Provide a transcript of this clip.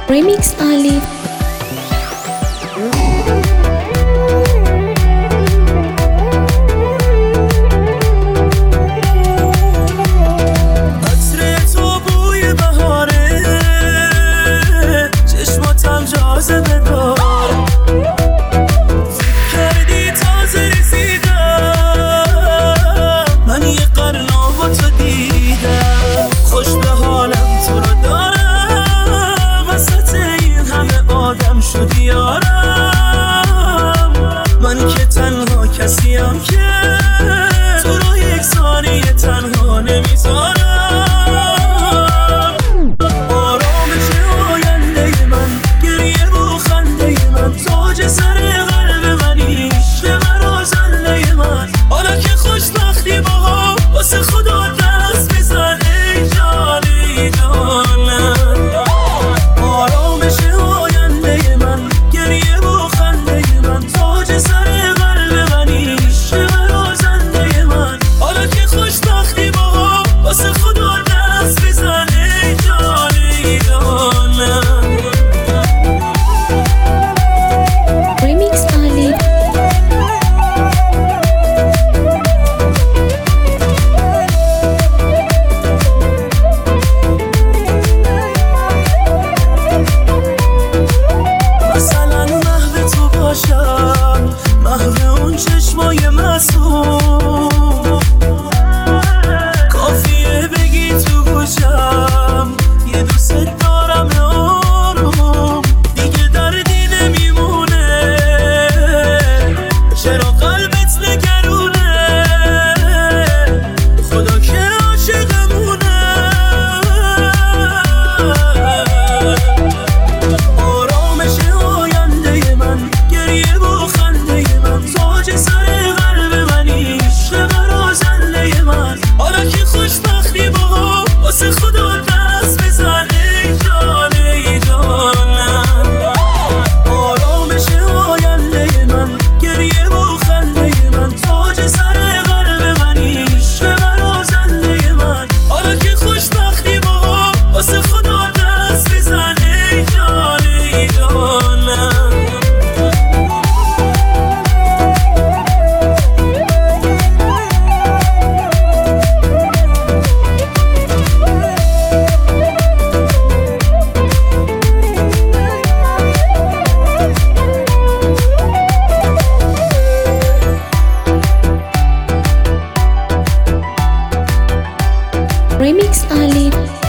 Remix Ali. شدی یارم من که تنها کسیم که تو رو یک ثانیه تنها نمیذارم. آرامش آینده من، گریه و خنده من، تاج سر قلب منی، عشق مرا زنده من. حالا که خوشبختی با هم واسه خدا دست بزن ای جان ای جانم. محو اون چشمای معصوم کافیه بگی تو گوشم یه دوست دارم آروم، دیگه دردی نمیمونه چرا قلبت نگرونه، خدا که عاشقمونه. آرامش آینده من، گریه و خنده من، تاج سر قلب منی، عشق مرا زنده من. حالا که خوشبختی با هم واسه خدا دست بزن ای جان ای جانم. آرامش آینده من، گریه و خنده من، تاج سر قلب منی، عشق مرا زنده من. حالا که خوشبختی با هم واسه خدا دست بزن ای جان ای جانم. Remix Ali.